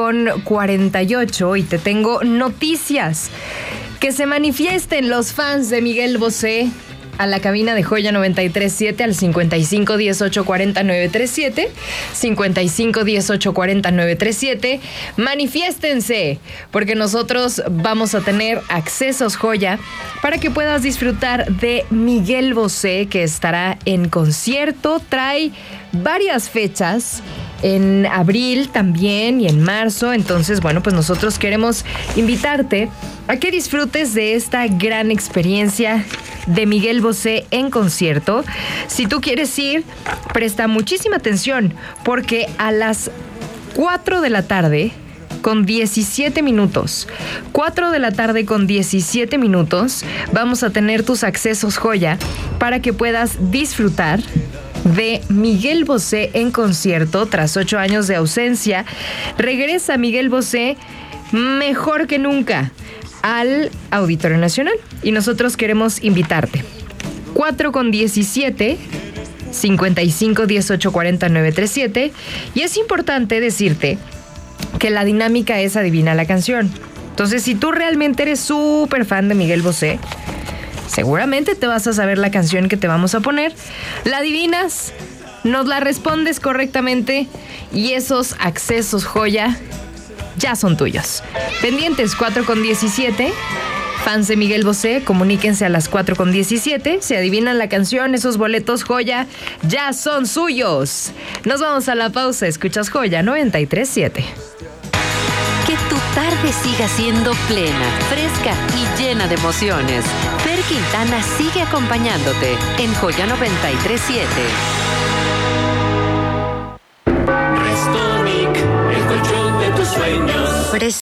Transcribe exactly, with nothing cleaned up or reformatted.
con cuarenta y ocho y te tengo noticias. Que se manifiesten los fans de Miguel Bosé a la cabina de Joya noventa y tres punto siete al cincuenta y cinco dieciocho cuarenta nueve treinta y siete, cincuenta y cinco dieciocho cuarenta nueve treinta y siete. Manifiéstense, porque nosotros vamos a tener accesos Joya para que puedas disfrutar de Miguel Bosé, que estará en concierto. Trae varias fechas en abril también y en marzo. Entonces, bueno, pues nosotros queremos invitarte a que disfrutes de esta gran experiencia de Miguel Bosé en concierto. Si tú quieres ir, presta muchísima atención, porque a las cuatro de la tarde con diecisiete minutos, cuatro de la tarde con diecisiete minutos, vamos a tener tus accesos Joya para que puedas disfrutar de Miguel Bosé en concierto. Tras ocho años de ausencia, regresa Miguel Bosé mejor que nunca al Auditorio Nacional y nosotros queremos invitarte. cuatro con diecisiete, cincuenta y cinco dieciocho cuarenta nueve treinta y siete. Y es importante decirte que la dinámica es adivina la canción. Entonces, si tú realmente eres súper fan de Miguel Bosé, seguramente te vas a saber la canción que te vamos a poner. La adivinas, nos la respondes correctamente y esos accesos Joya ya son tuyos. Pendientes, cuatro con diecisiete. Fans de Miguel Bosé, comuníquense a las cuatro con diecisiete. Si adivinan la canción, esos boletos Joya ya son suyos. Nos vamos a la pausa. Escuchas Joya noventa y tres punto siete. Que tu tarde siga siendo plena, fresca y llena de emociones. Fer Quintana sigue acompañándote en Joya noventa y tres punto siete. Restonic, el colchón de tus sueños.